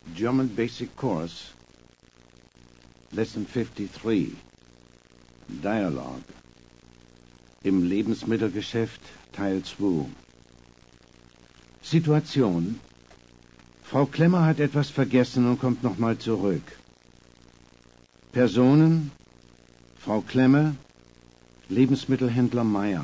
German Basic Course, Lesson 53, Dialogue, im Lebensmittelgeschäft, Teil 2. Situation: Frau Klemmer hat etwas vergessen und kommt nochmal zurück. Personen: Frau Klemmer, Lebensmittelhändler Meyer.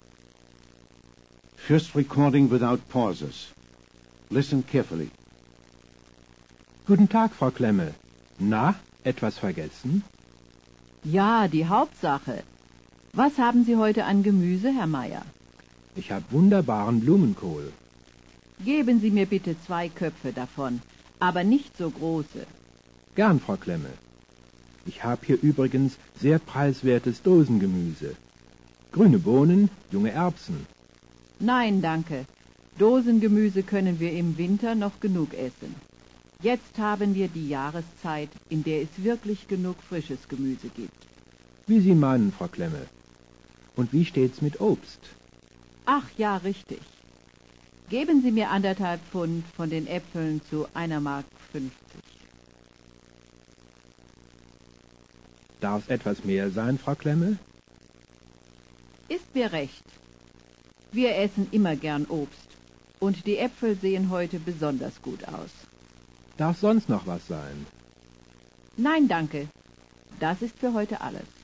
First recording without pauses. Listen carefully. Guten Tag, Frau Klemme. Na, etwas vergessen? Ja, die Hauptsache. Was haben Sie heute an Gemüse, Herr Meyer? Ich habe wunderbaren Blumenkohl. Geben Sie mir bitte 2 Köpfe davon, aber nicht so große. Gern, Frau Klemme. Ich habe hier übrigens sehr preiswertes Dosengemüse. Grüne Bohnen, junge Erbsen. Nein, danke. Dosengemüse können wir im Winter noch genug essen. Jetzt haben wir die Jahreszeit, in der es wirklich genug frisches Gemüse gibt. Wie Sie meinen, Frau Klemme. Und wie steht's mit Obst? Ach ja, richtig. Geben Sie mir 1,5 Pfund von den Äpfeln zu 1,50 Mark. Darf es etwas mehr sein, Frau Klemme? Ist mir recht. Wir essen immer gern Obst. Und die Äpfel sehen heute besonders gut aus. Darf sonst noch was sein? Nein, danke. Das ist für heute alles.